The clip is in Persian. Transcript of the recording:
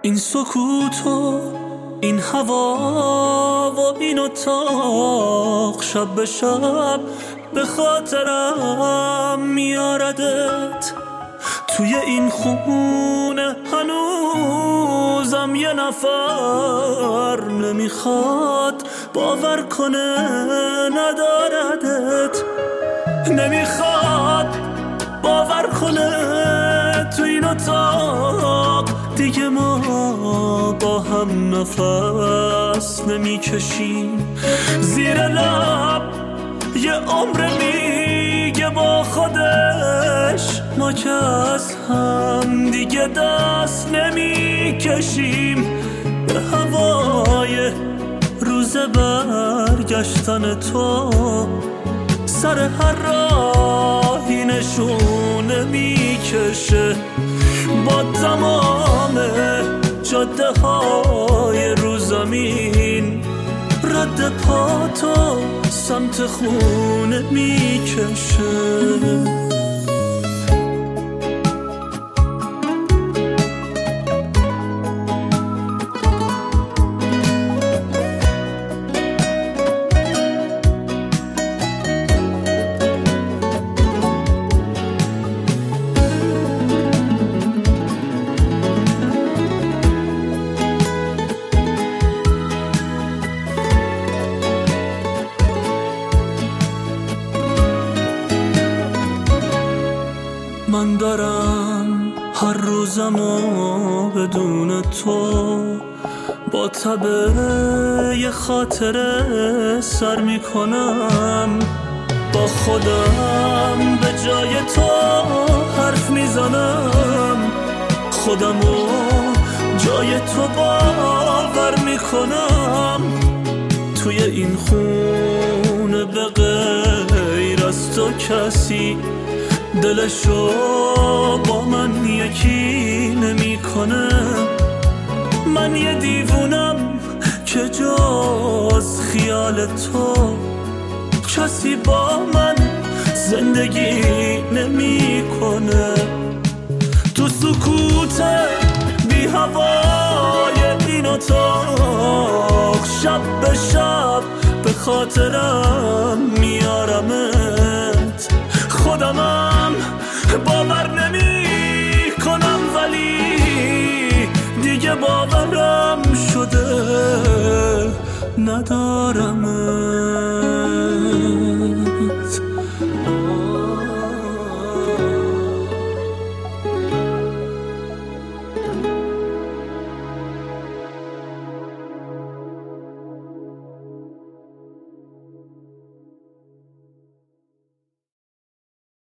این سکوت و این هوا و این اتاق شب به شب به خاطرم میاردت. توی این خونه هنوزم یه نفر نمیخواد باور کنه نداردت، نمیخواد باور کنه تو این اتاق دیگه ما با هم نفس نمیکشیم. زیر لب یه عمر میگه با خودش ما که از هم دیگه دست نمیکشیم. به هوای روز برگشتن تو سر هر راهی نشونه میکشه. با تمام جاده های رو زمین رد پا تو سمت خونه میکشه. من دارم هر روزمو بدون تو با تبه یه خاطره سر میکنم. با خودم به جای تو حرف میزنم، خودمو جای تو باور میکنم. توی این خونه به غیر از تو کسی دلشو با من یکی نمیکنه. من یه دیوونم که جز خیال تو کسی با من زندگی نمیکنه. تو سکوت بی هوای این اتاق شب به شب به خاطرم میارمت. خودمم باور نمی کنم ولی دیگه باورم شده ندارم